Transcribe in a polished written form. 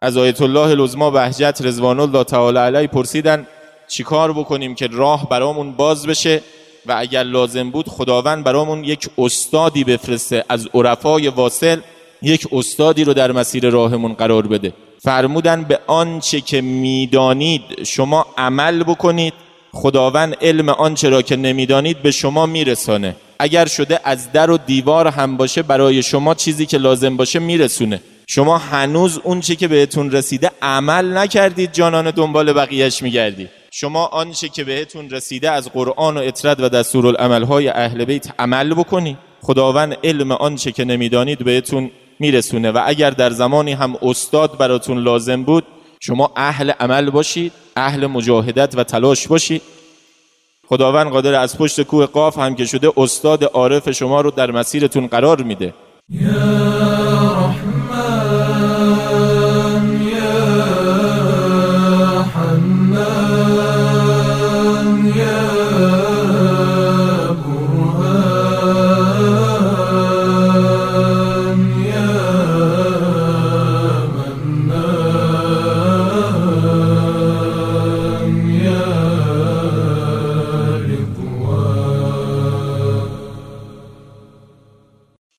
از آیت الله العظمی بهجت رضوان الله تعالی علیه پرسیدن چیکار بکنیم که راه برامون باز بشه و اگر لازم بود خداوند برامون یک استادی بفرسته از عرفای واصل، یک استادی رو در مسیر راهمون قرار بده. فرمودن به آنچه که میدانید شما عمل بکنید، خداوند علم آنچه را که نمیدانید به شما میرسانه. اگر شده از در و دیوار هم باشه برای شما چیزی که لازم باشه میرسونه. شما هنوز اون چی که بهتون رسیده عمل نکردید، جانان دنبال بقیهش میگردید. شما آنچه که بهتون رسیده از قرآن و اطرد و دستورالعمل‌های اهل بیت عمل بکنید. خداوند علم آنچه که نمیدانید بهتون میرسونه. و اگر در زمانی هم استاد براتون لازم بود، شما اهل عمل باشید، اهل مجاهدت و تلاش باشید. خداوند قادر از پشت کوه قاف هم که شده استاد عارف شما رو در مسیرتون قرار میده. یا رحمن